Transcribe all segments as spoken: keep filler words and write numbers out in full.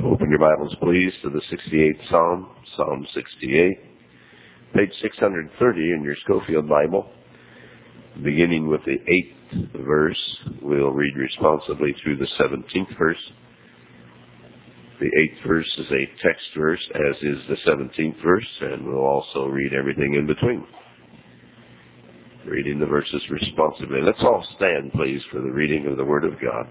Open your Bibles, please, to the sixty-eighth Psalm, Psalm sixty-eight, page six hundred thirty in your Schofield Bible. Beginning with the eighth verse, we'll read responsibly through the seventeenth verse. The eighth verse is a text verse, as is the seventeenth verse, and we'll also read everything in between. Reading the verses responsibly. Let's all stand, please, for the reading of the Word of God.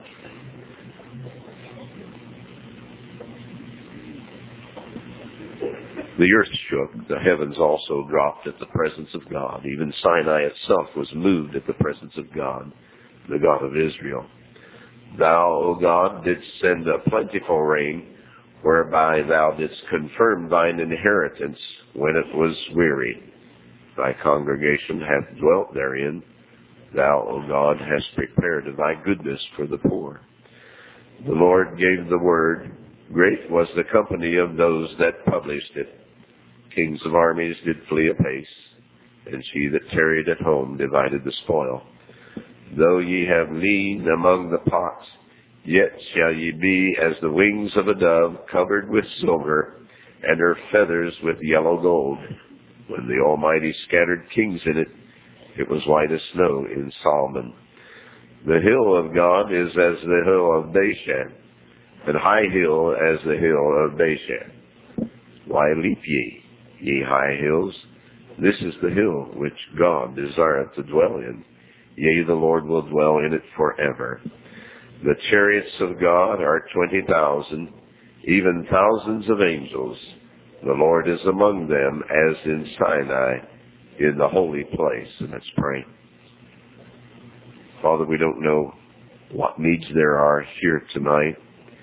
The earth shook, the heavens also dropped at the presence of God. Even Sinai itself was moved at the presence of God, the God of Israel. Thou, O God, didst send a plentiful rain, whereby thou didst confirm thine inheritance when it was weary. Thy congregation hath dwelt therein. Thou, O God, hast prepared thy goodness for the poor. The Lord gave the word. Great was the company of those that published it. Kings of armies did flee apace, and she that tarried at home divided the spoil. Though ye have lean among the pots, yet shall ye be as the wings of a dove, covered with silver, and her feathers with yellow gold. When the Almighty scattered kings in it, it was white as snow in Solomon. The hill of God is as the hill of Bashan, and high hill as the hill of Bashan. Why leap ye, ye high hills? This is the hill which God desireth to dwell in. Yea, the Lord will dwell in it forever. The chariots of God are twenty thousand, even thousands of angels. The Lord is among them as in Sinai, in the holy place. And let's pray. Father, we don't know what needs there are here tonight.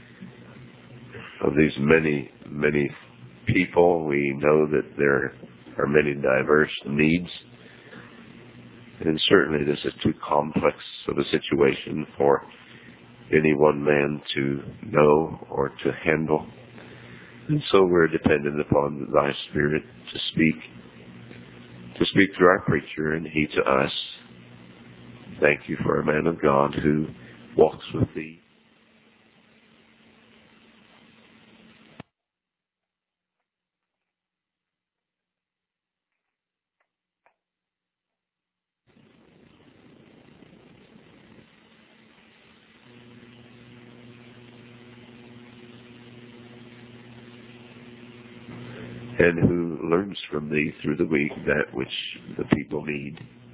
Of these many, many people, we know that there are many diverse needs. And certainly this is too complex of a situation for any one man to know or to handle. And so we're dependent upon thy Spirit to speak, to speak through our preacher and he to us. Thank you for a man of God who walks with thee. And who learns from thee through the week that which the people need.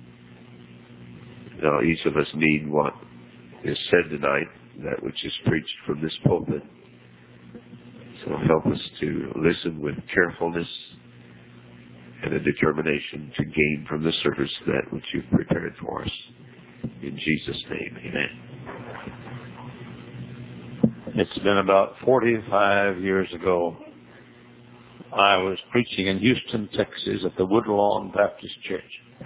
Now, each of us need what is said tonight, that which is preached from this pulpit. So help us to listen with carefulness and a determination to gain from the service that which you've prepared for us. In Jesus' name, amen. It's been about forty-five years ago. I was preaching in Houston, Texas at the Woodlawn Baptist Church.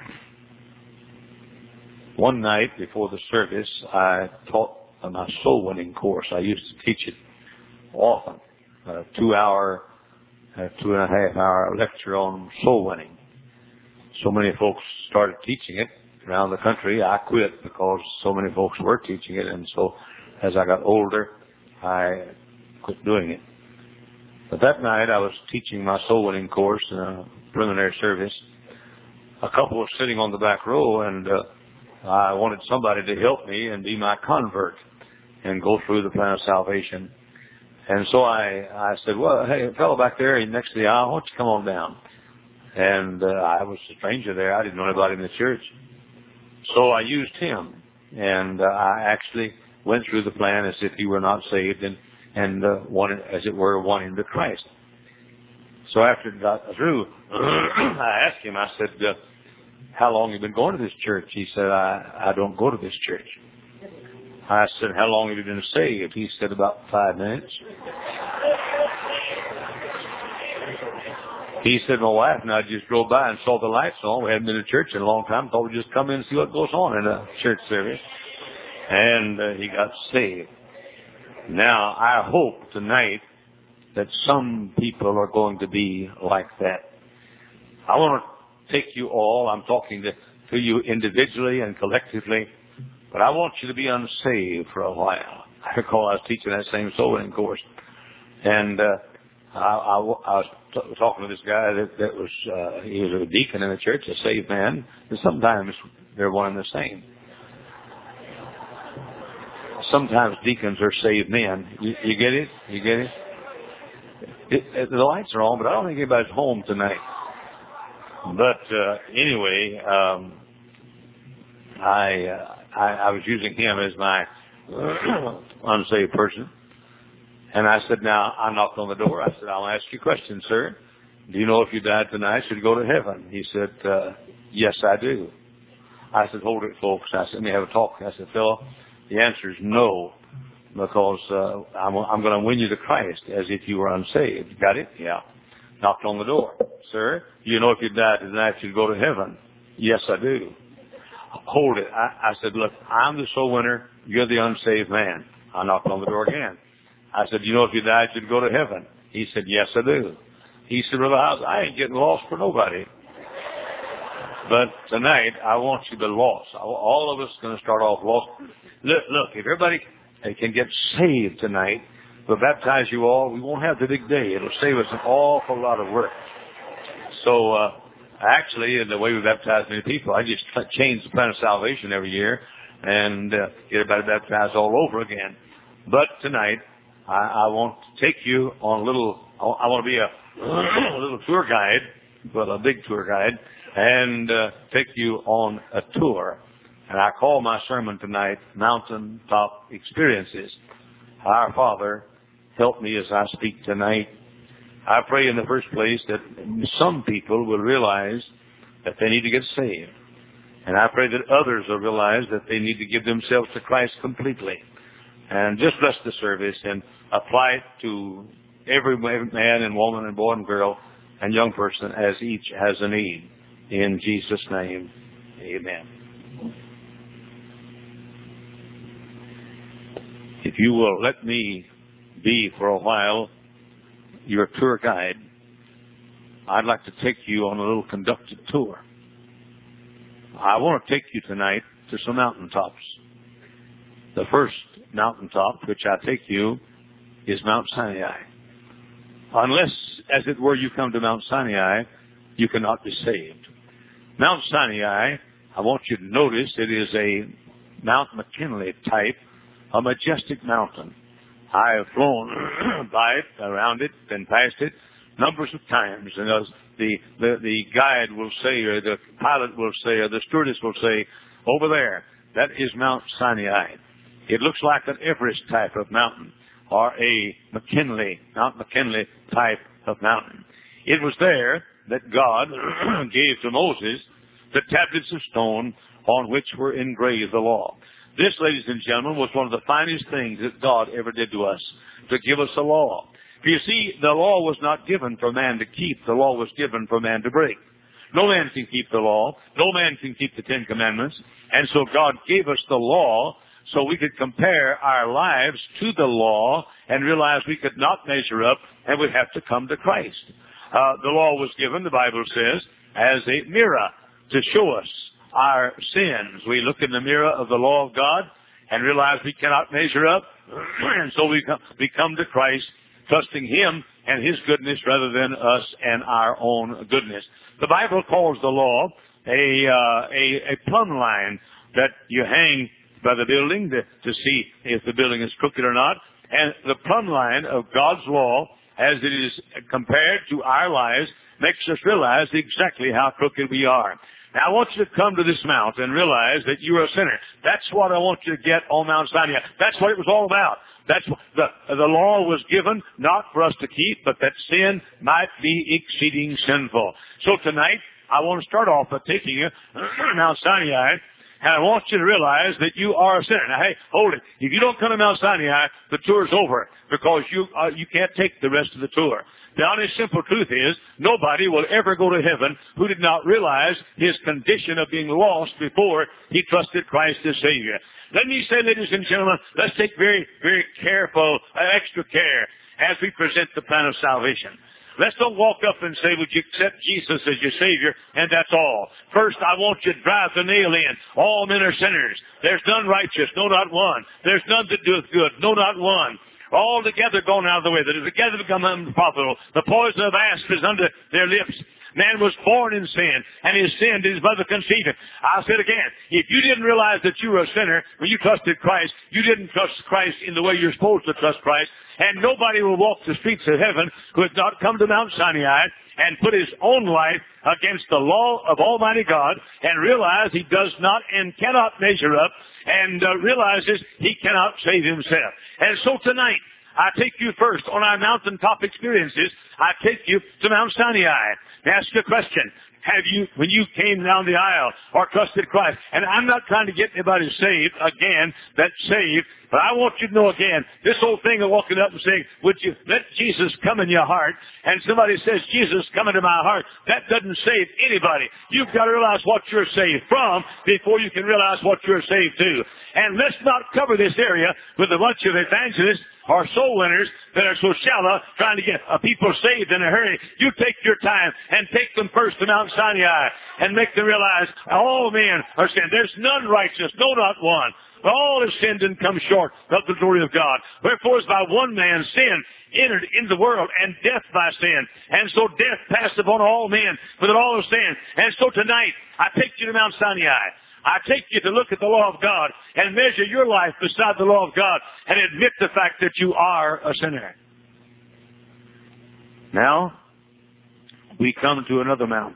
One night before the service, I taught my soul winning course. I used to teach it often, a two hour, a two and a half hour lecture on soul winning. So many folks started teaching it around the country. I quit because so many folks were teaching it, and so as I got older, I quit doing it. But that night I was teaching my soul winning course in a preliminary service. A couple was sitting on the back row, and uh, I wanted somebody to help me and be my convert and go through the plan of salvation. And so I, I said, well, hey, fellow back there next to the aisle, why don't you come on down? And uh, I was a stranger there. I didn't know anybody in the church. So I used him, and uh, I actually went through the plan as if he were not saved, and and uh, wanted, as it were, won him to Christ. So after it got through, I asked him, I said, uh, how long have you been going to this church? He said, I, I don't go to this church. I said, how long have you been saved? He said, about five minutes. He said, my wife and I just drove by and saw the lights on. We hadn't been to church in a long time. Thought we'd just come in and see what goes on in a church service. And uh, he got saved. Now, I hope tonight that some people are going to be like that. I want to take you all, I'm talking to, to you individually and collectively, but I want you to be unsaved for a while. I recall I was teaching that same soul winning course. And uh, I, I, I was t- talking to this guy that, that was, uh, he was a deacon in the church, a saved man, and sometimes they're one and the same. Sometimes deacons are saved men. You, you get it? You get it? It, it? The lights are on, but I don't think anybody's home tonight. But uh, anyway, um, I, uh, I I was using him as my unsaved person. And I said, now, I knocked on the door. I said, I'll ask you a question, sir. Do you know if you died tonight, should you go to heaven? He said, uh, yes, I do. I said, hold it, folks. I said, let me have a talk. I said, Phil, the answer is no, because uh, I'm, I'm going to win you to Christ as if you were unsaved. Got it? Yeah. Knocked on the door. Sir, do you know if you died tonight, should you go to heaven? Yes, I do. Hold it. I, I said, look, I'm the soul winner. You're the unsaved man. I knocked on the door again. I said, you know if you died, you'd go to heaven. He said, yes, I do. He said, Brother House, I ain't getting lost for nobody. But tonight, I want you to lost. All of us are going to start off lost. Look, look, if everybody can get saved tonight, we'll baptize you all. We won't have the big day. It'll save us an awful lot of work. So, uh, actually, in the way we baptize many people, I just change the plan of salvation every year and uh, get everybody baptized all over again. But tonight, I, I want to take you on a little, I want to be a, a little tour guide, but a big tour guide, and uh, take you on a tour. And I call my sermon tonight, Mountaintop Experiences. Our Father, help me as I speak tonight. I pray in the first place that some people will realize that they need to get saved. And I pray that others will realize that they need to give themselves to Christ completely. And just bless the service and apply it to every man and woman and boy and girl and young person as each has a need. In Jesus' name, amen. If you will let me be for a while your tour guide, I'd like to take you on a little conducted tour. I want to take you tonight to some mountaintops. The first mountaintop which I take you is Mount Sinai. Unless, as it were, you come to Mount Sinai, you cannot be saved. Mount Sinai, I want you to notice, it is a Mount McKinley type, a majestic mountain. I have flown by it, around it, and past it numbers of times. And as the, the, the guide will say, or the pilot will say, or the stewardess will say, over there, that is Mount Sinai. It looks like an Everest type of mountain, or a McKinley, Mount McKinley type of mountain. It was there that God gave to Moses the tablets of stone on which were engraved the law. This, ladies and gentlemen, was one of the finest things that God ever did to us, to give us a law. For you see, the law was not given for man to keep. The law was given for man to break. No man can keep the law. No man can keep the Ten Commandments. And so God gave us the law so we could compare our lives to the law and realize we could not measure up and would have to come to Christ. Uh, the law was given, the Bible says, as a mirror to show us our sins. We look in the mirror of the law of God and realize we cannot measure up, and so we come, we come to Christ, trusting Him and His goodness rather than us and our own goodness. The Bible calls the law a uh, a, a plumb line that you hang by the building to, to see if the building is crooked or not. And the plumb line of God's law, as it is compared to our lives, makes us realize exactly how crooked we are. Now, I want you to come to this mount and realize that you are a sinner. That's what I want you to get on Mount Sinai. That's what it was all about. That's what the, the law was given, not for us to keep, but that sin might be exceeding sinful. So tonight, I want to start off by taking you to Mount Sinai, and I want you to realize that you are a sinner. Now, hey, hold it. If you don't come to Mount Sinai, the tour's over, because you uh, you can't take the rest of the tour. The honest, simple truth is, nobody will ever go to heaven who did not realize his condition of being lost before he trusted Christ as Savior. Let me say, ladies and gentlemen, let's take very, very careful, uh, extra care as we present the plan of salvation. Let's don't walk up and say, would you accept Jesus as your Savior, and that's all. First, I want you to drive the nail in. All men are sinners. There's none righteous, no, not one. There's none that doeth good, no, not one. all together gone out of the way, that have together become unprofitable. The poison of asp is under their lips. Man was born in sin, and his sin did his mother conceive him. I'll say it again. If you didn't realize that you were a sinner when you trusted Christ, you didn't trust Christ in the way you're supposed to trust Christ, and nobody will walk the streets of heaven who has not come to Mount Sinai and put his own life against the law of Almighty God and realize he does not and cannot measure up and uh, realizes he cannot save himself. And so tonight, I take you first on our mountaintop experiences. I take you to Mount Sinai. Ask you a question. Have you, when you came down the aisle or trusted Christ, and I'm not trying to get anybody saved again, that's saved, but I want you to know again, this whole thing of walking up and saying, would you let Jesus come in your heart, and somebody says, Jesus, come into my heart, that doesn't save anybody. You've got to realize what you're saved from before you can realize what you're saved to. And let's not cover this area with a bunch of evangelists or soul winners that are so shallow trying to get uh, people saved in a hurry. You take your time and take them first to Mount Sinai and make them realize all men are sinned. There's none righteous, no, not one. All have sinned and come short of the glory of God. Wherefore, as by one man sin entered into the world, and death by sin. And so death passed upon all men, for that all have sinned. And so tonight, I take you to Mount Sinai. I take you to look at the law of God and measure your life beside the law of God and admit the fact that you are a sinner. Now, we come to another mount.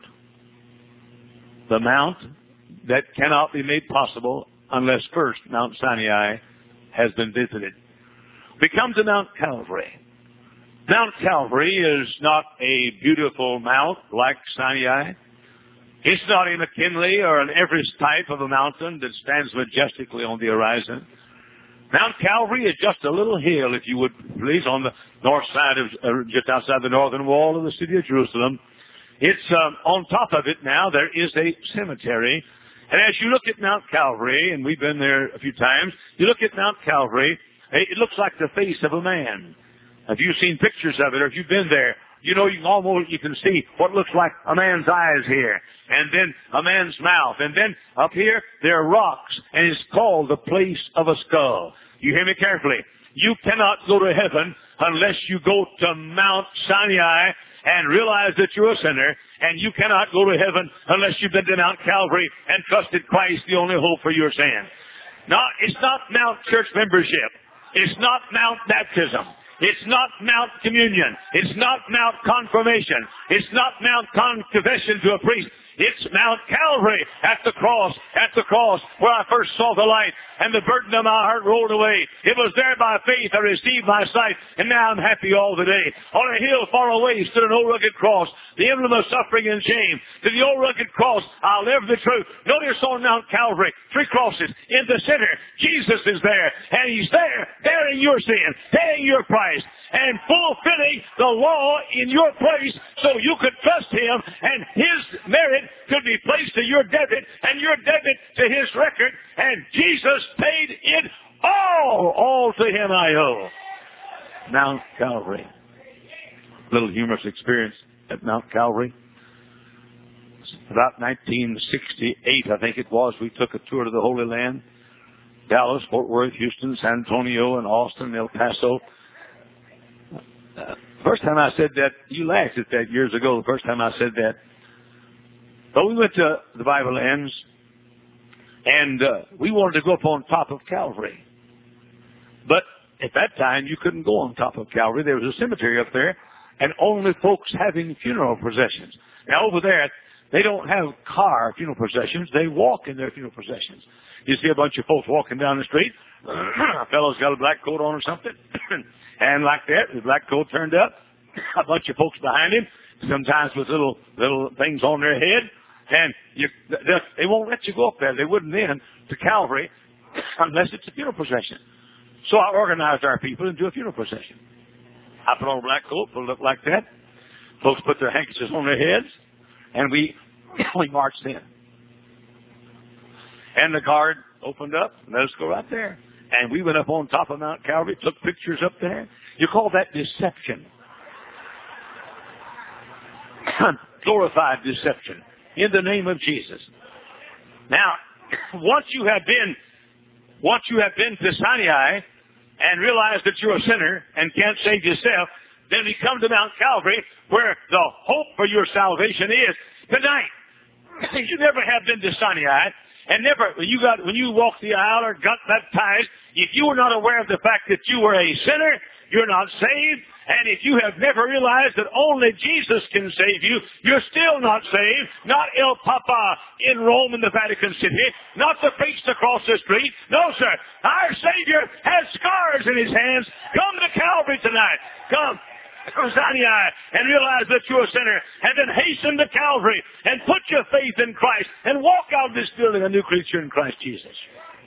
The mount that cannot be made possible unless first Mount Sinai has been visited. We come to Mount Calvary. Mount Calvary is not a beautiful mount like Sinai. It's not a McKinley or an Everest type of a mountain that stands majestically on the horizon. Mount Calvary is just a little hill, if you would please, on the north side of, uh, just outside the northern wall of the city of Jerusalem. It's um, on top of it now. There is a cemetery. And as you look at Mount Calvary, and we've been there a few times, you look at Mount Calvary, it looks like the face of a man. If you've seen pictures of it, or if you've been there, you know, you can almost, you can see what looks like a man's eyes here, and then a man's mouth, and then up here, there are rocks, and it's called the place of a skull. You hear me carefully. You cannot go to heaven unless you go to Mount Sinai and realize that you're a sinner, and you cannot go to heaven unless you've been to Mount Calvary and trusted Christ, the only hope for your sin. Now, it's not Mount Church membership. It's not Mount Baptism. It's not Mount Communion. It's not Mount Confirmation. It's not Mount Confession to a priest. It's Mount Calvary at the cross, at the cross where I first saw the light and the burden of my heart rolled away. It was there by faith I received my sight, and now I'm happy all the day. On a hill far away stood an old rugged cross, the emblem of suffering and shame. To the old rugged cross I'll live the truth. Notice on Mount Calvary, three crosses. In the center, Jesus is there, and He's there, bearing your sin, paying your price, and fulfilling the law in your place so you could trust Him, and His merit could be placed to your debit and your debit to His record, and Jesus paid it all. All to Him I owe. Mount Calvary. Little humorous experience at Mount Calvary. About nineteen sixty-eight, I think it was, we took a tour to the Holy Land. Dallas, Fort Worth, Houston, San Antonio, and Austin, El Paso. Uh, first time I said that, you laughed at that years ago, the first time I said that. But we went to the Bible Lands, and uh, we wanted to go up on top of Calvary. But at that time, you couldn't go on top of Calvary. There was a cemetery up there, and only folks having funeral processions. Now, over there, they don't have car funeral processions. They walk in their funeral processions. You see a bunch of folks walking down the street. A fellow's got a black coat on or something. And like that, his black coat turned up. A bunch of folks behind him, sometimes with little little things on their head. And you, they won't let you go up there. They wouldn't then to Calvary unless it's a funeral procession. So I organized our people and do a funeral procession. I put on a black coat, pulled up like that. Folks put their handkerchiefs on their heads, and we we marched in. And the guard opened up and let us go right there. And we went up on top of Mount Calvary, took pictures up there. You call that deception. Glorified deception in the name of Jesus. Now, once you have been, once you have been to Sinai, and realize that you're a sinner and can't save yourself, then we come to Mount Calvary where the hope for your salvation is. Tonight, you never have been to Sinai, and never, when you got, when you walked the aisle or got baptized, if you were not aware of the fact that you were a sinner, you're not saved. And if you have never realized that only Jesus can save you, you're still not saved. Not El Papa in Rome in the Vatican City. Not the priest across the street. No, sir. Our Savior has scars in His hands. Come to Calvary tonight. Come. Come to Sinai and realize that you're a sinner. And then hasten to Calvary and put your faith in Christ and walk out of this building a new creature in Christ Jesus.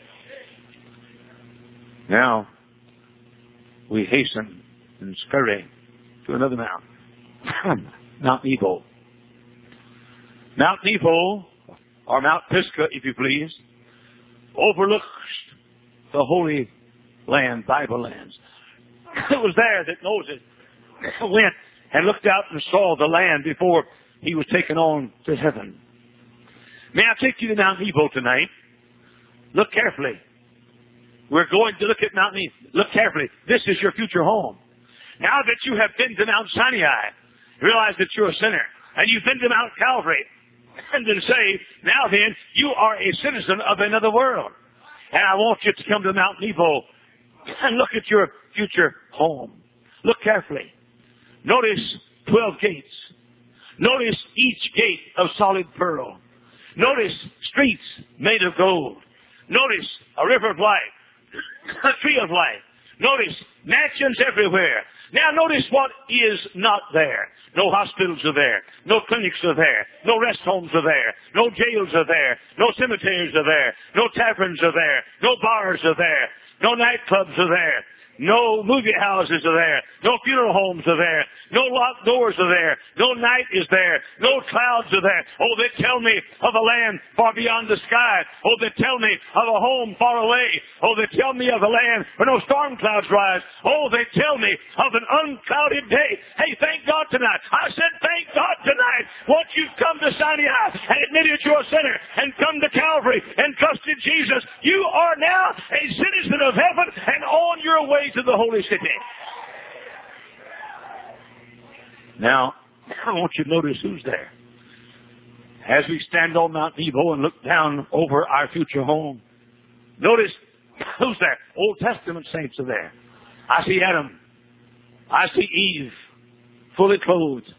Now, we hasten and scurry to another mount. Mount Nebo. Mount Nebo, or Mount Pisgah, if you please, overlooks the Holy Land, Bible lands. It was there that Moses went and looked out and saw the land before he was taken on to heaven. May I take you to Mount Nebo tonight? Look carefully. We're going to look at Mount Nebo. Look carefully. This is your future home. Now that you have been to Mount Sinai, realize that you're a sinner, and you've been to Mount Calvary, and been saved, now then, you are a citizen of another world. And I want you to come to Mount Nebo and look at your future home. Look carefully. Notice twelve gates. Notice each gate of solid pearl. Notice streets made of gold. Notice a river of life, a tree of life. Notice mansions everywhere. Now notice what is not there. No hospitals are there. No clinics are there. No rest homes are there. No jails are there. No cemeteries are there. No taverns are there. No bars are there. No nightclubs are there. No movie houses are there. No funeral homes are there. No locked doors are there. No night is there. No clouds are there. Oh, they tell me of a land far beyond the sky. Oh, they tell me of a home far away. Oh, they tell me of a land where no storm clouds rise. Oh, they tell me of an unclouded day. Hey, thank God tonight. I said thank God tonight. Once you've come to Sinai and admitted you're a sinner and come to Calvary and trusted Jesus, you are now a citizen of heaven and on your way to the holy city. Now, I want you to notice who's there. As we stand on Mount Nebo and look down over our future home, notice who's there. Old Testament saints are there. I see Adam. I see Eve, fully clothed.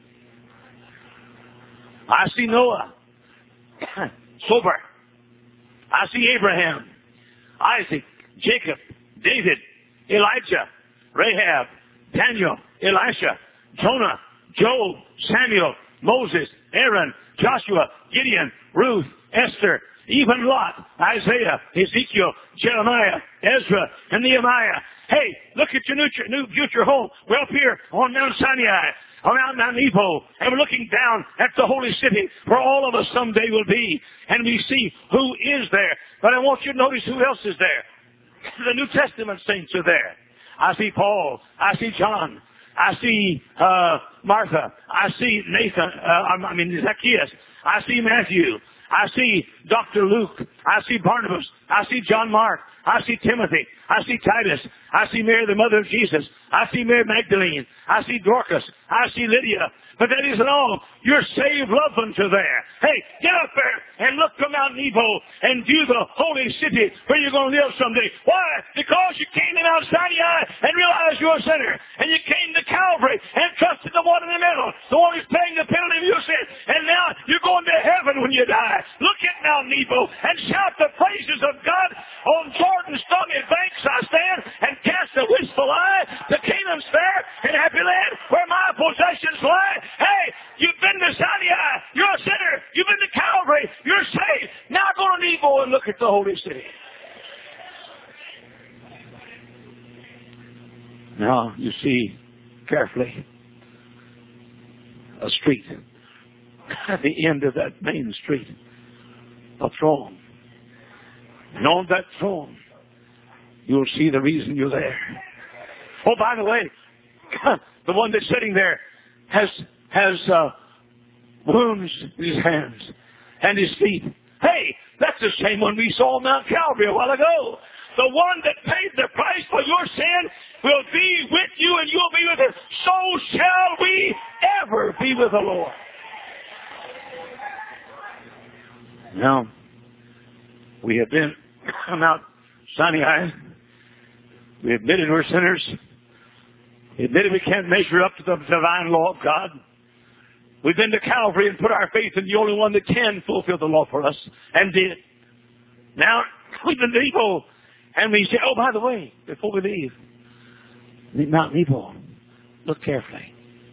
I see Noah, sober. I see Abraham, Isaac, Jacob, David, Elijah, Rahab, Daniel, Elisha, Jonah, Job, Samuel, Moses, Aaron, Joshua, Gideon, Ruth, Esther, even Lot, Isaiah, Ezekiel, Jeremiah, Ezra, and Nehemiah. Hey, look at your new, new future home. We're up here on Mount Sinai, around Mount Nebo, and we're looking down at the holy city where all of us someday will be, and we see who is there. But I want you to notice who else is there. The New Testament saints are there. I see Paul. I see John. I see uh, Martha. I see Nathan. Uh, I mean Zacchaeus. I see Matthew. I see Doctor Luke. I see Barnabas. I see John Mark. I see Timothy. I see Titus. I see Mary, the mother of Jesus. I see Mary Magdalene. I see Dorcas. I see Lydia. But that isn't all. Your saved loved ones are there. Hey, get up there and look to Mount Nebo and view the holy city where you're going to live someday. Why? Because you came to Mount Sinai and realized you're a sinner. And you came to Calvary and trusted the one in the middle, the one who's paying the penalty of your sin. And now you're going to heaven when you die. Look at Mount Nebo and shout the praises of God. On Jordan's stormy banks I stand and cast a wistful eye to Canaan's fair and happy land where my possessions lie. Hey, you've been to Sinai. You're a sinner. You've been to Calvary. You're saved. Now go to Nebo and look at the holy city. Now you see carefully a street. At the end of that main street, a throne. And on that throne, you'll see the reason you're there. Oh, by the way, the one that's sitting there has has uh, wounds in his hands and his feet. Hey, that's the same one we saw on Mount Calvary a while ago. the one that paid the price for your sin, will be with you and you'll be with him. So shall we ever be with the Lord. Now, we have been on Mount Sinai. We admitted we're sinners. We admitted we can't measure up to the divine law of God. We've been to Calvary and put our faith in the only one that can fulfill the law for us, and did. Now, we've been to Nebo, and we say, oh, by the way, before we leave, Mount Nebo, look carefully.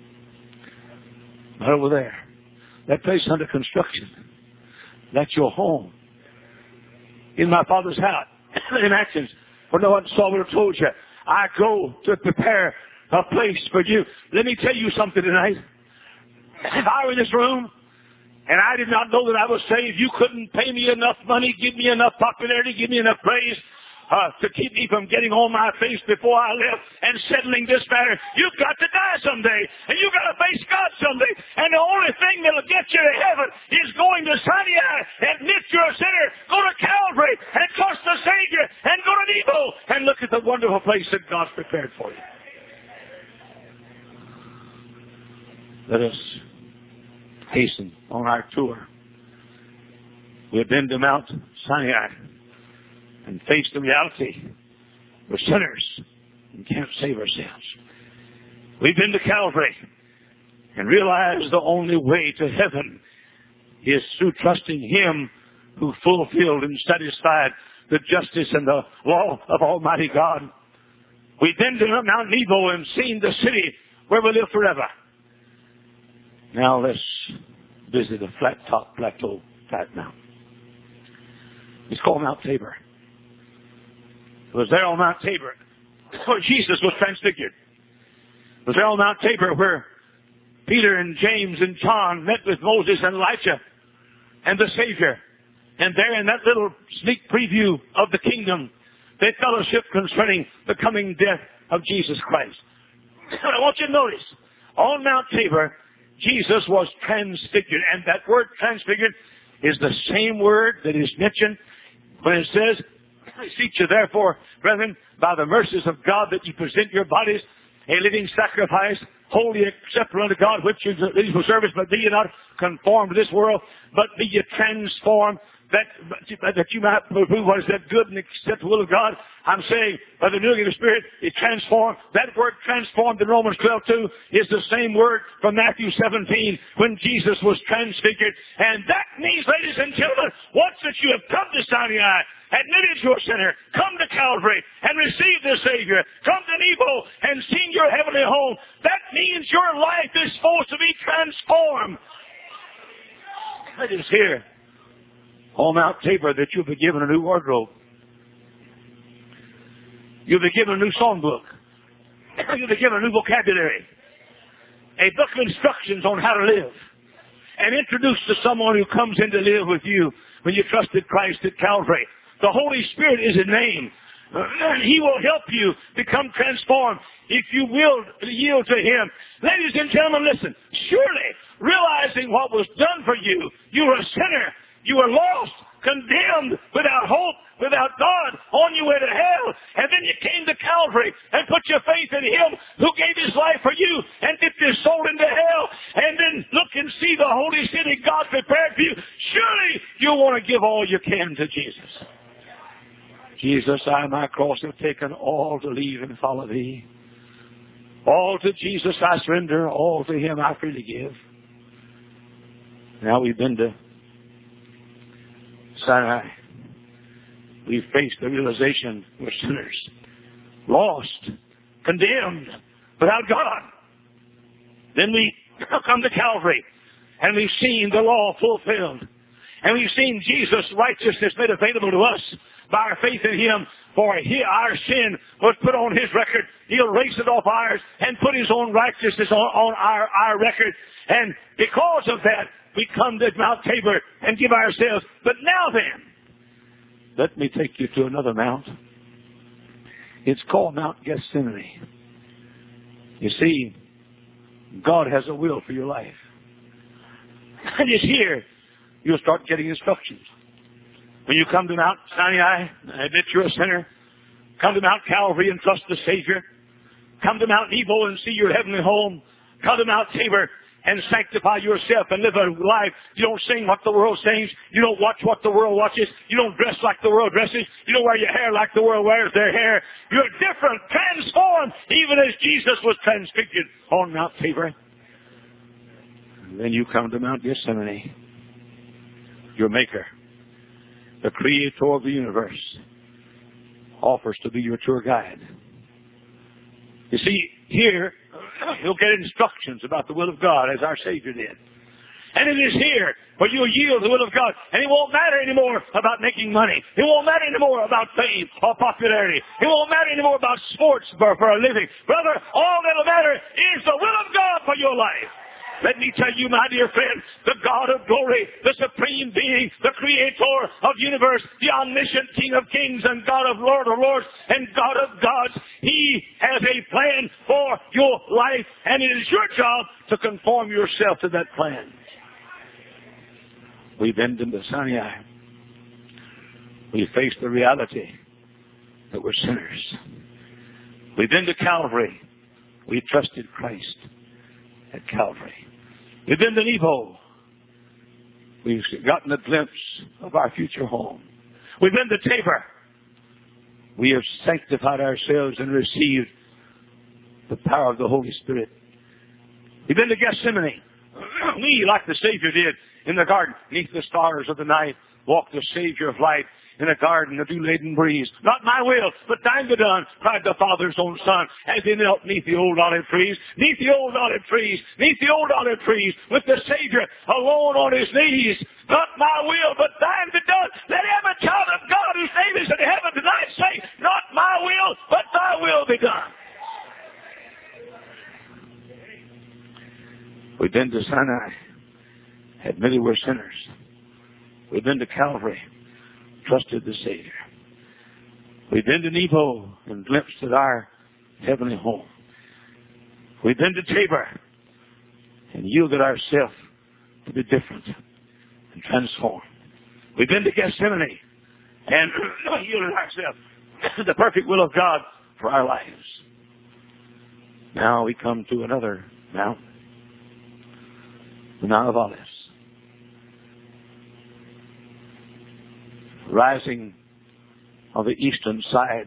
Right over there. That place under construction. That's your home. In my Father's house. In Actions. For no one saw what I told you. I go to prepare a place for you. Let me tell you something tonight. If I were in this room and I did not know that I was saved, you couldn't pay me enough money, give me enough popularity, give me enough praise uh, to keep me from getting on my face before I left and settling this matter. You've got to die someday, and you've got to face God someday. And the only thing that will get you to heaven is going to Sinai, admit you're a sinner, go to Calvary, and trust the Savior, and go to Nebo, and look at the wonderful place that God's prepared for you. Let us hasten on our tour. We have been to Mount Sinai and faced the reality. We're sinners and can't save ourselves. We've been to Calvary and realized the only way to heaven is through trusting Him who fulfilled and satisfied the justice and the law of Almighty God. We've been to Mount Nebo and seen the city where we live forever. Now let's visit a flat top plateau type mountain. It's called Mount Tabor. It was there on Mount Tabor where Jesus was transfigured. It was there on Mount Tabor where Peter and James and John met with Moses and Elijah and the Savior. And there in that little sneak preview of the kingdom, they fellowship concerning the coming death of Jesus Christ. I want you to notice, on Mount Tabor, Jesus was transfigured. And that word transfigured is the same word that is mentioned when it says, I beseech you therefore, brethren, by the mercies of God, that you present your bodies a living sacrifice, holy acceptable unto God, which is reasonable service, but be ye not conformed to this world, but be ye transformed, that, that you might prove what is that good and acceptable will of God. I'm saying, by the renewing of the Spirit, it transformed. That word transformed in Romans twelve two is the same word from Matthew seventeen when Jesus was transfigured. And that means, ladies and gentlemen, once that you have come to Sinai, admitted you're a sinner, come to Calvary and receive the Savior, come to Nebo and seen your heavenly home, that means your life is supposed to be transformed. It is here on Mount Tabor that you'll be given a new wardrobe. You'll be given a new songbook. You'll be given a new vocabulary. A book of instructions on how to live. And introduced to someone who comes in to live with you when you trusted Christ at Calvary. The Holy Spirit is a name. He will help you become transformed if you will yield to Him. Ladies and gentlemen, listen. Surely, realizing what was done for you, you were a sinner. You were lost, condemned, without hope, without God, on your way to hell. And then you came to Calvary and put your faith in Him who gave His life for you and dipped His soul into hell. And then look and see the holy city God prepared for you. Surely you'll want to give all you can to Jesus. Jesus, I my cross have taken, all to leave and follow Thee. All to Jesus I surrender, all to Him I freely give. Now we've been to Sinai. We've faced the realization we're sinners, lost, condemned, without God. Then we come to Calvary, and we've seen the law fulfilled. And we've seen Jesus' righteousness made available to us by our faith in Him. For he, our sin was put on His record. He'll erase it off ours and put His own righteousness on, on our, our record. And because of that, we come to Mount Tabor and give ourselves. But now then, let me take you to another mount. It's called Mount Gethsemane. You see, God has a will for your life. And it's here you'll start getting instructions. When you come to Mount Sinai, admit you're a sinner, Come to Mount Calvary and trust the Savior. Come to Mount Nebo and see your heavenly home. Come to Mount Tabor and sanctify yourself and live a life. You don't sing what the world sings. You don't watch what the world watches. You don't dress like the world dresses. You don't wear your hair like the world wears their hair. You're different, transformed, even as Jesus was transfigured on Mount Tabor. And then you come to Mount Gethsemane. Your Maker, the Creator of the universe, offers to be your tour guide. You see, here, you'll get instructions about the will of God as our Savior did. And it is here where you'll yield the will of God. And it won't matter anymore about making money. It won't matter anymore about fame or popularity. It won't matter anymore about sports for, for a living. Brother, all that'll matter is the will of God for your life. Let me tell you, my dear friend, the God of glory, the supreme being, the creator of the universe, the omniscient King of kings and God of Lord of lords and God of gods, He has a plan for your life, and it is your job to conform yourself to that plan. We've been to Sinai. We faced the reality that we're sinners. We've been to Calvary. We trusted Christ at Calvary. We've been to Nebo. We've gotten a glimpse of our future home. We've been to Tabor. We have sanctified ourselves and received the power of the Holy Spirit. We've been to Gethsemane. We, like the Savior did in the garden, beneath the stars of the night, walked the Savior of light in a garden, a dew-laden breeze. Not my will, but thine be done, cried the Father's own Son, as he knelt neath the old olive trees, neath the old olive trees, neath the old olive trees, with the Savior alone on his knees. Not my will, but thine be done. Let every child of God whose name is in heaven tonight say, not my will, but thy will be done. We've been to Sinai, admitted we're sinners. We've been to Calvary, trusted the Savior. We've been to Nebo and glimpsed at our heavenly home. We've been to Tabor and yielded ourselves to be different and transformed. We've been to Gethsemane and yielded ourselves to the perfect will of God for our lives. Now we come to another mountain, the Mount of Olives. Rising on the eastern side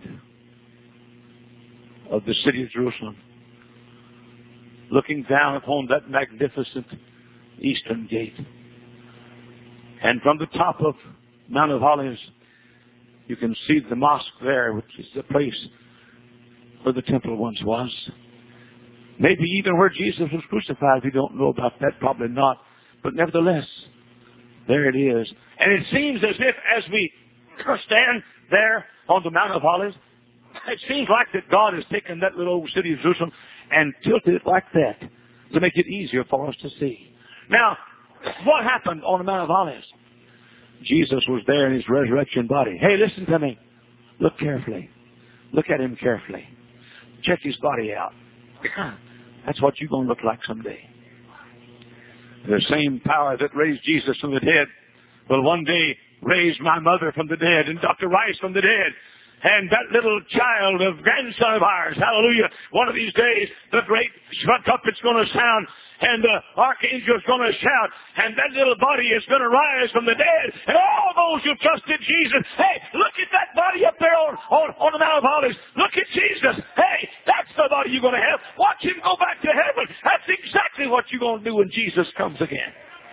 of the city of Jerusalem, looking down upon that magnificent eastern gate. And from the top of Mount of Olives, you can see the mosque there, which is the place where the temple once was. Maybe even where Jesus was crucified. We don't know about that, probably not. But nevertheless, there it is. And it seems as if as we stand there on the Mount of Olives, it seems like that God has taken that little old city of Jerusalem and tilted it like that to make it easier for us to see. Now, what happened on the Mount of Olives? Jesus was there in his resurrection body. Hey, listen to me. Look carefully. Look at him carefully. Check his body out. That's what you're going to look like someday. The same power that raised Jesus from the dead will one day raise my mother from the dead and Doctor Rice from the dead. And that little child of grandson of ours, hallelujah, one of these days the great trumpet's going to sound and the archangel's going to shout and that little body is going to rise from the dead. And all those who trusted Jesus, hey, look at that body up there on, on, on the Mount of Olives. Look at Jesus. Hey, that's the body you're going to have. Watch him go back to heaven. That's exactly what you're going to do when Jesus comes again.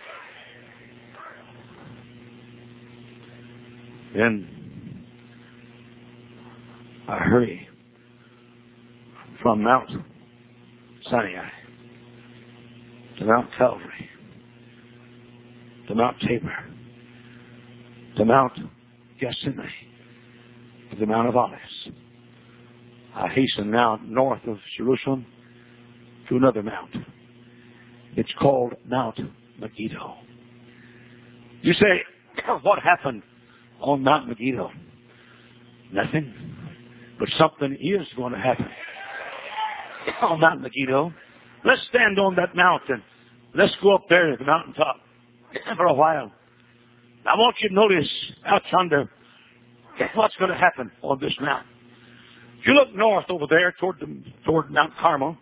Then I hurry from Mount Sinai to Mount Calvary, to Mount Tabor, to Mount Gethsemane, to the Mount of Olives. I hasten now north of Jerusalem to another mount. It's called Mount Megiddo. You say, what happened on Mount Megiddo? Nothing. But something is going to happen on Mount Megiddo. Let's stand on that mountain. Let's go up there to the mountaintop for a while. I want you to notice out yonder what's going to happen on this mountain. If you look north over there toward, the, toward Mount Carmel,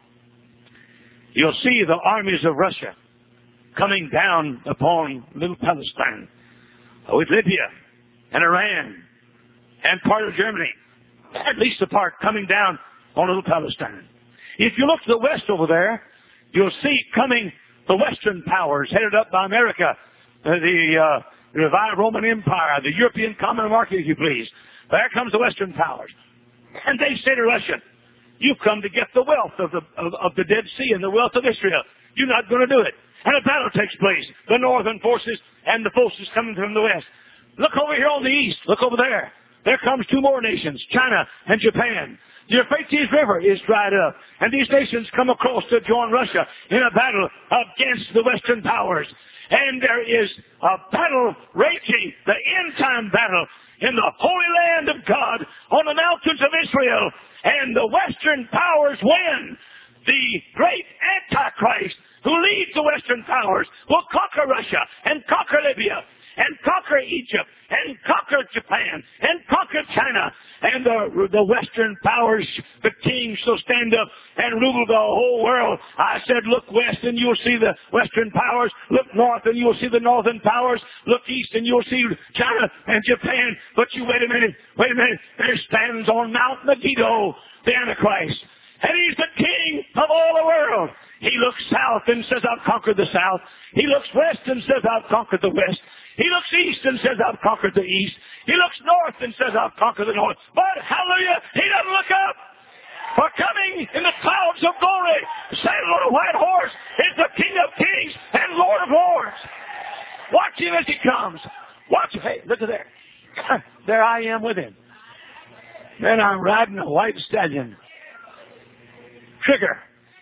you'll see the armies of Russia coming down upon little Palestine with Libya and Iran and part of Germany, at least a part coming down on little Palestine. If you look to the west over there, you'll see coming the Western powers headed up by America, the, uh, the revived Roman Empire, the European Common Market, if you please. There comes the Western powers. And they say to Russia, you've come to get the wealth of the, of, of the Dead Sea and the wealth of Israel. You're not going to do it. And a battle takes place. The northern forces and the forces coming from the west. Look over here on the east. Look over there. There comes two more nations, China and Japan. The Euphrates River is dried up. And these nations come across to join Russia in a battle against the Western powers. And there is a battle raging, the end-time battle, in the Holy Land of God on the mountains of Israel. And the Western powers win. The great Antichrist who leads the Western powers will conquer Russia and conquer Libya and conquer Egypt and conquer Japan and conquer China. And the, the Western powers, the kings shall stand up and rule the whole world. I said, look west and you'll see the Western powers. Look north and you'll see the northern powers. Look east and you'll see China and Japan. But you wait a minute, wait a minute. There stands on Mount Megiddo the Antichrist. And he's the king of all the world. He looks south and says, I've conquered the south. He looks west and says, I've conquered the west. He looks east and says, I've conquered the east. He looks north and says, I've conquered the north. But, hallelujah, he doesn't look up. For coming in the clouds of glory, saddled on a white horse, is the King of kings and Lord of lords. Watch him as he comes. Watch him. Hey, look at there. There I am with him. Then I'm riding a white stallion. Trigger.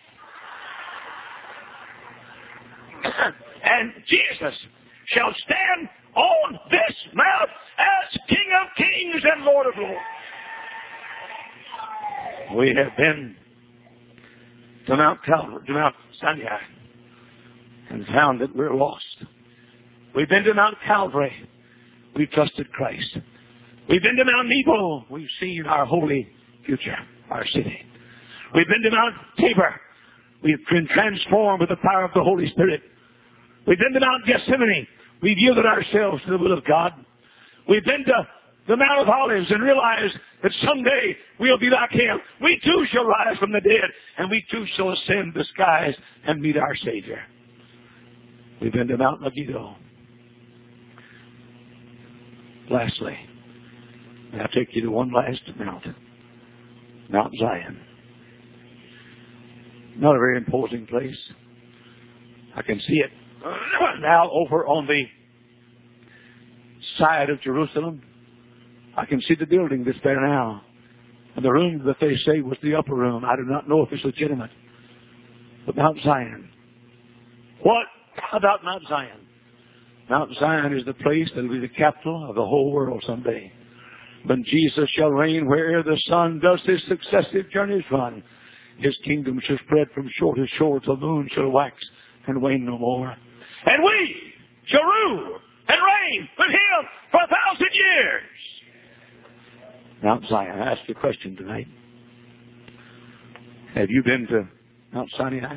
And Jesus shall stand on this mount as King of kings and Lord of lords. We have been to Mount Calvary, to Mount Sinai, and found that we're lost. We've been to Mount Calvary. We've trusted Christ. We've been to Mount Nebo. We've seen our holy future, our city. We've been to Mount Tabor. We've been transformed with the power of the Holy Spirit. We've been to Mount Gethsemane. We've yielded ourselves to the will of God. We've been to the Mount of Olives and realized that someday we'll be like Him. We too shall rise from the dead, and we too shall ascend the skies and meet our Savior. We've been to Mount Megiddo. Lastly, I'll take you to one last mountain, Mount Zion. Not a very imposing place. I can see it now over on the side of Jerusalem. I can see the building that's there now. And the room that they say was the upper room. I do not know if it's legitimate. But Mount Zion. What about Mount Zion? Mount Zion is the place that will be the capital of the whole world someday. When Jesus shall reign where'er the sun does his successive journeys run. His kingdom shall spread from shore to shore till moon shall wax and wane no more. And we shall rule and reign with Him for a thousand years. Mount Zion, I ask you a question tonight. Have you been to Mount Sinai?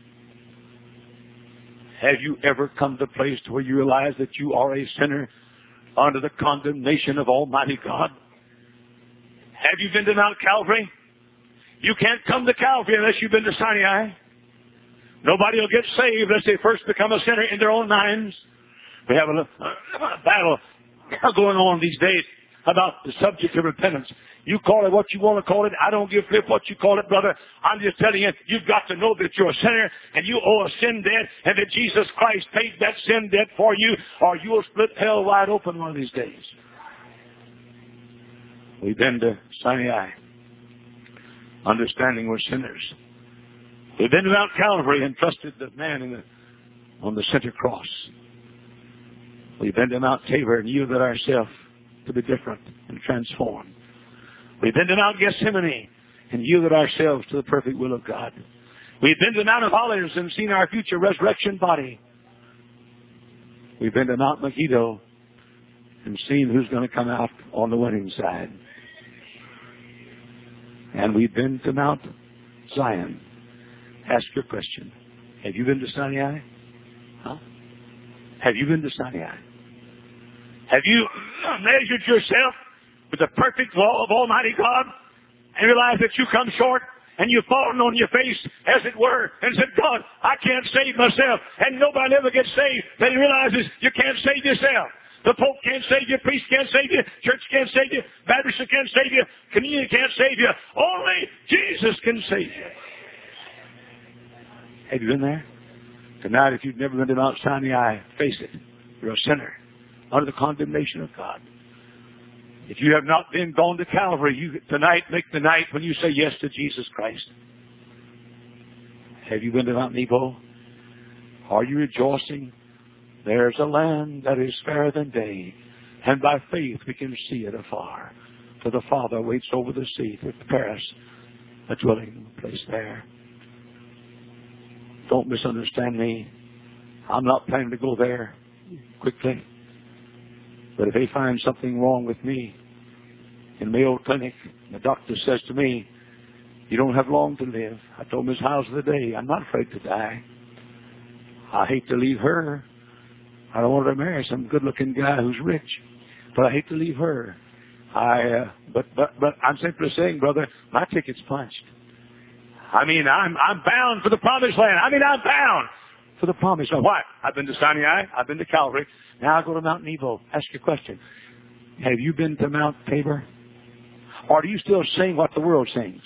Have you ever come to a place where you realize that you are a sinner under the condemnation of Almighty God? Have you been to Mount Calvary? You can't come to Calvary unless you've been to Sinai. Nobody will get saved unless they first become a sinner in their own minds. We have a, a battle going on these days about the subject of repentance. You call it what you want to call it. I don't give a flip what you call it, brother. I'm just telling you, you've got to know that you're a sinner and you owe a sin debt and that Jesus Christ paid that sin debt for you, or you'll split hell wide open one of these days. We've been to Sinai, understanding we're sinners. We've been to Mount Calvary and trusted the man in the, on the center cross. We've been to Mount Tabor and yielded ourselves to be different and transformed. We've been to Mount Gethsemane and yielded ourselves to the perfect will of God. We've been to Mount of Olives and seen our future resurrection body. We've been to Mount Megiddo and seen who's going to come out on the winning side. And we've been to Mount Zion. Ask your question. Have you been to Sinai? Huh? Have you been to Sinai? Have you measured yourself with the perfect law of Almighty God and realized that you come short and you've fallen on your face, as it were, and said, God, I can't save myself. And nobody ever gets saved that realizes you can't save yourself. The Pope can't save you, priest can't save you, church can't save you, Baptist can't save you, community can't save you. Only Jesus can save you. Have you been there? Tonight, if you've never been to Mount Sinai, face it. You're a sinner under the condemnation of God. If you have not been gone to Calvary, you tonight make the night when you say yes to Jesus Christ. Have you been to Mount Nebo? Are you rejoicing? There's a land that is fairer than day, and by faith we can see it afar. For the Father waits over the sea to prepare us a dwelling place there. Don't misunderstand me. I'm not planning to go there quickly. But if they find something wrong with me in Mayo Clinic, the doctor says to me, you don't have long to live. I told him, it's house of the day. I'm not afraid to die. I hate to leave her. I don't want her to marry some good-looking guy who's rich. But I hate to leave her. I, uh, but, but, but I'm simply saying, brother, my ticket's punched. I mean, I'm, I'm bound for the promised land. I mean, I'm bound for the promised land. Why? I've been to Sinai. I've been to Calvary. Now I go to Mount Nebo. Ask your question. Have you been to Mount Tabor? Or do you still sing what the world sings?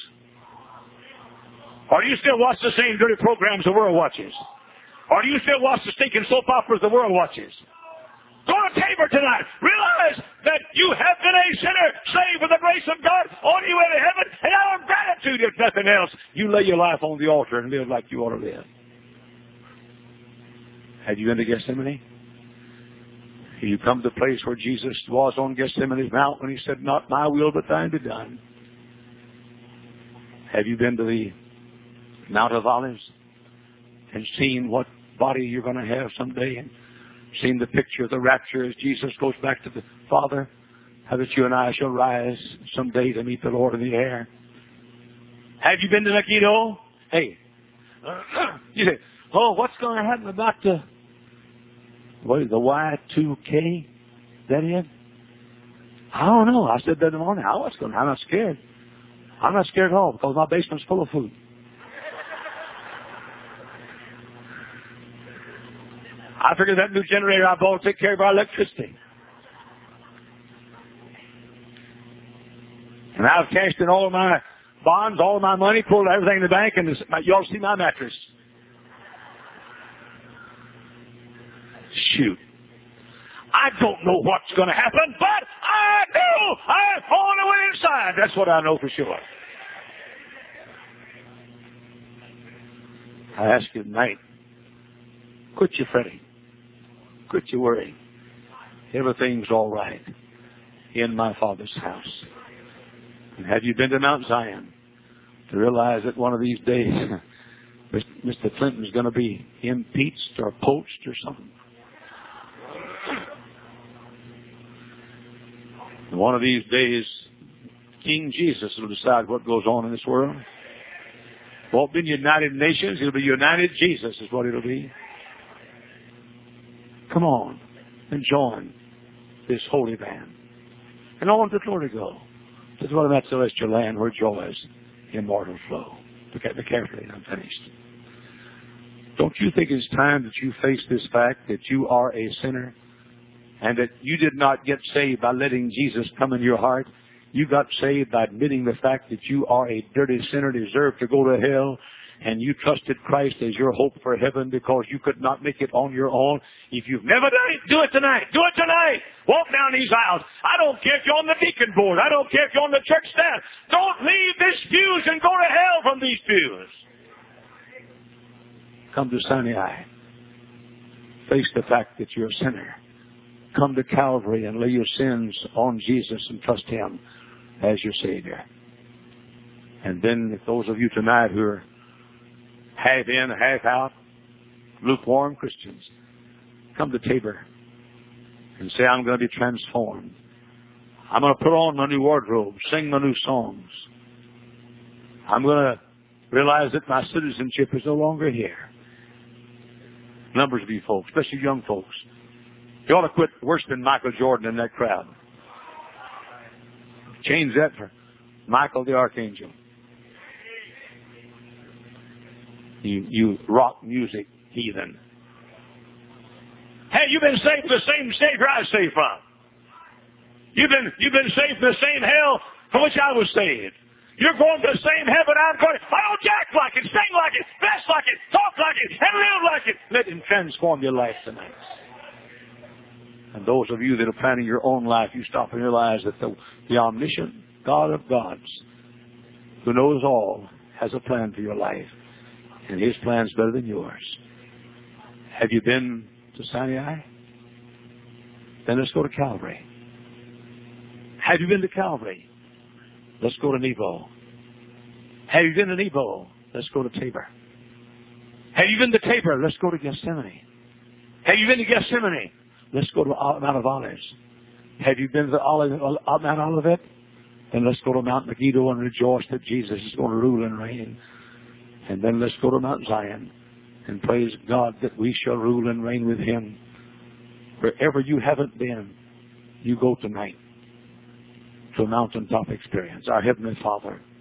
Or do you still watch the same dirty programs the world watches? Or do you still watch the stinking soap operas the world watches? Go to Tabor tonight. Realize that you have been a sinner, saved with the grace of God, on your way to heaven, and out of gratitude, if nothing else, you lay your life on the altar and live like you ought to live. Have you been to Gethsemane? Have you come to the place where Jesus was on Gethsemane's Mount when he said, not my will, but thine be done? Have you been to the Mount of Olives and seen what body you're going to have someday, and seen the picture of the rapture as Jesus goes back to the Father, how that you and I shall rise someday to meet the Lord in the air? Have you been to Megiddo? Hey, you say, oh, what's going to happen about the, what is the Y two K? Is that it? I don't know. I said that in the morning. I was going, I'm not scared. I'm not scared at all because my basement's full of food. I figured that new generator I bought will take care of our electricity. And I've cashed in all of my bonds, all of my money, pulled everything in the bank, and this, you ought to see my mattress. Shoot. I don't know what's going to happen, but I do. I'm on the way inside. That's what I know for sure. I ask you tonight, quit your fretting. Quit your worrying. Everything's all right in my Father's house. And have you been to Mount Zion to realize that one of these days Mister Clinton's going to be impeached or poached or something? And one of these days, King Jesus will decide what goes on in this world. It won't be United Nations. It'll be United Jesus is what it'll be. Come on and join this holy band. And I want the glory to go to dwell in that celestial land where joys immortal flow. Look at me carefully and I'm finished. Don't you think it's time that you face this fact that you are a sinner and that you did not get saved by letting Jesus come in your heart? You got saved by admitting the fact that you are a dirty sinner, deserve to go to hell, and you trusted Christ as your hope for heaven because you could not make it on your own. If you've never done it, do it tonight. Do it tonight. Walk down these aisles. I don't care if you're on the deacon board. I don't care if you're on the church staff. Don't leave this pews and go to hell from these pews. Come to Sinai. Face the fact that you're a sinner. Come to Calvary and lay your sins on Jesus and trust Him as your Savior. And then if those of you tonight who are half in, half out, lukewarm Christians, come to Tabor and say, I'm going to be transformed. I'm going to put on my new wardrobe, sing my new songs. I'm going to realize that my citizenship is no longer here. Numbers of you folks, especially young folks, you ought to quit worse than Michael Jordan in that crowd. Change that for Michael the Archangel. You, you rock music heathen. Hey, you've been saved from the same Savior I was saved from. You've been, you've been saved from the same hell from which I was saved. You're going to the same heaven I'm going. I don't act like it, sing like it, dress like it, talk like it, and live like it. Let Him transform your life tonight. And those of you that are planning your own life, you stop and realize that the, the omniscient God of gods, who knows all, has a plan for your life. And His plan's better than yours. Have you been to Sinai? Then let's go to Calvary. Have you been to Calvary? Let's go to Nebo. Have you been to Nebo? Let's go to Tabor. Have you been to Tabor? Let's go to Gethsemane. Have you been to Gethsemane? Let's go to Mount of Olives. Have you been to the Olive, Mount Olivet? Then let's go to Mount Megiddo and rejoice that Jesus is going to rule and reign. And then let's go to Mount Zion and praise God that we shall rule and reign with Him. Wherever you haven't been, you go tonight to a mountaintop experience. Our Heavenly Father,